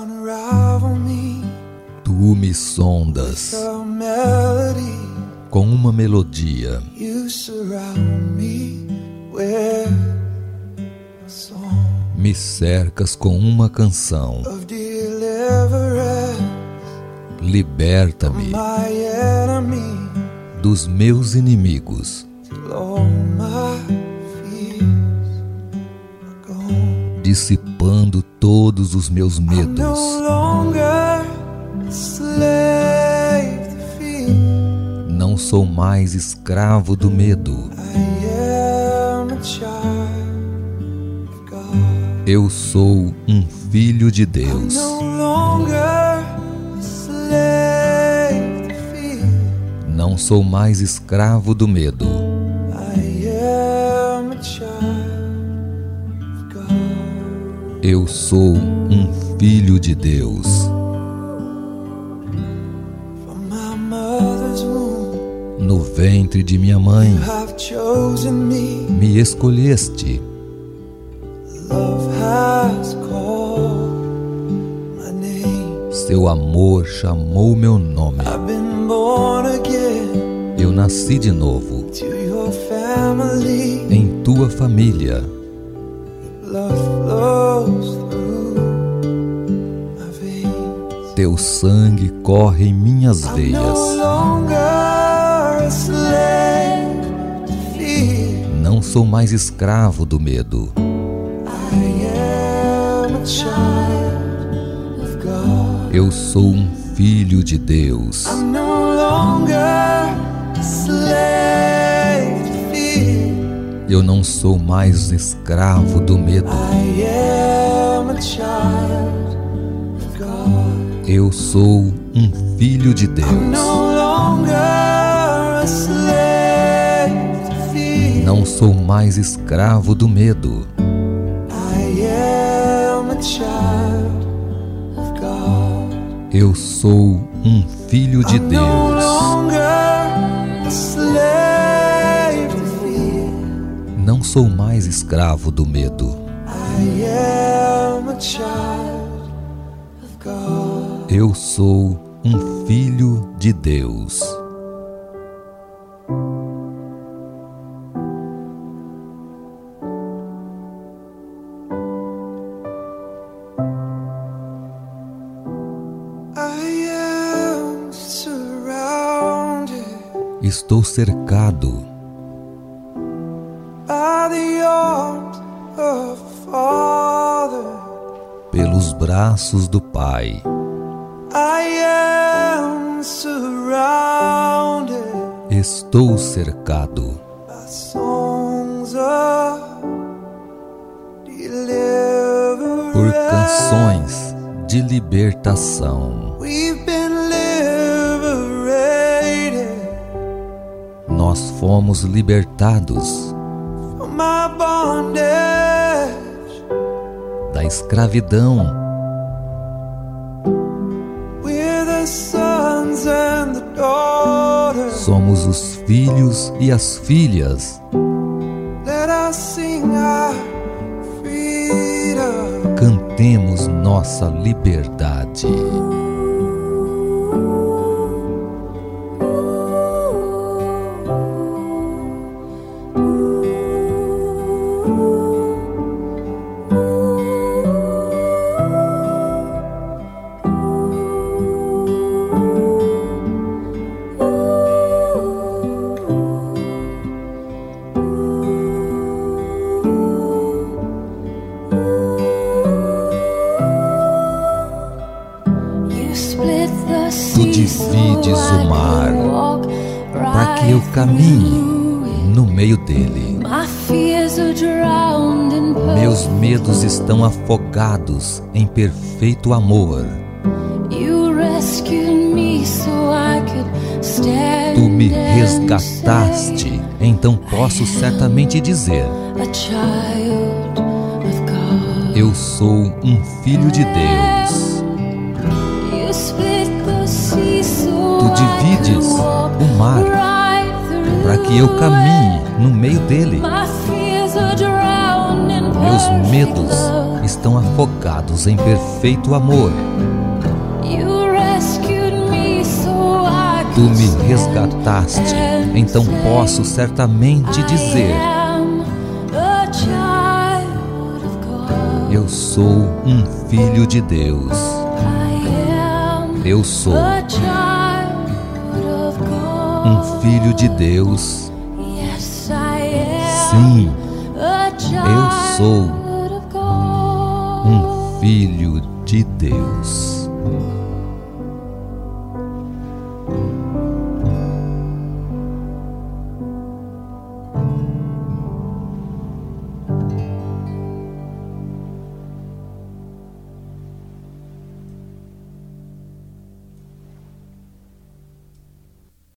Tu me sondas com uma melodia. Me cercas com uma canção. Liberta-me dos meus inimigos. Dissipando todos os meus medos. Não sou mais escravo do medo. Eu sou um filho de Deus. Não sou mais escravo do medo. Eu sou um filho de Deus. No ventre de minha mãe, me escolheste. Seu amor chamou meu nome. Eu nasci de novo em tua família. Teu sangue corre em minhas veias. Não sou mais escravo do medo. Eu sou um filho de Deus. Eu não sou mais escravo do medo. Eu sou um filho de Deus. Não sou mais escravo do medo. Eu sou um filho de Deus. Não sou mais escravo do medo. Eu sou um filho de Deus. Estou cercado pelos braços do Pai. Estou cercado por canções de libertação. Nós fomos libertados da escravidão. Somos os filhos e as filhas. Cantemos nossa liberdade. Tu divides o mar para que eu caminhe no meio dele. Meus medos estão afogados em perfeito amor. Tu me resgataste, então posso certamente dizer: eu sou um filho de Deus. Tu divides o mar para que eu caminhe no meio dele. Meus medos estão afogados em perfeito amor. Tu me resgataste, então posso certamente dizer: eu sou um filho de Deus. Eu sou um filho de Deus. Sim, eu sou um filho de Deus.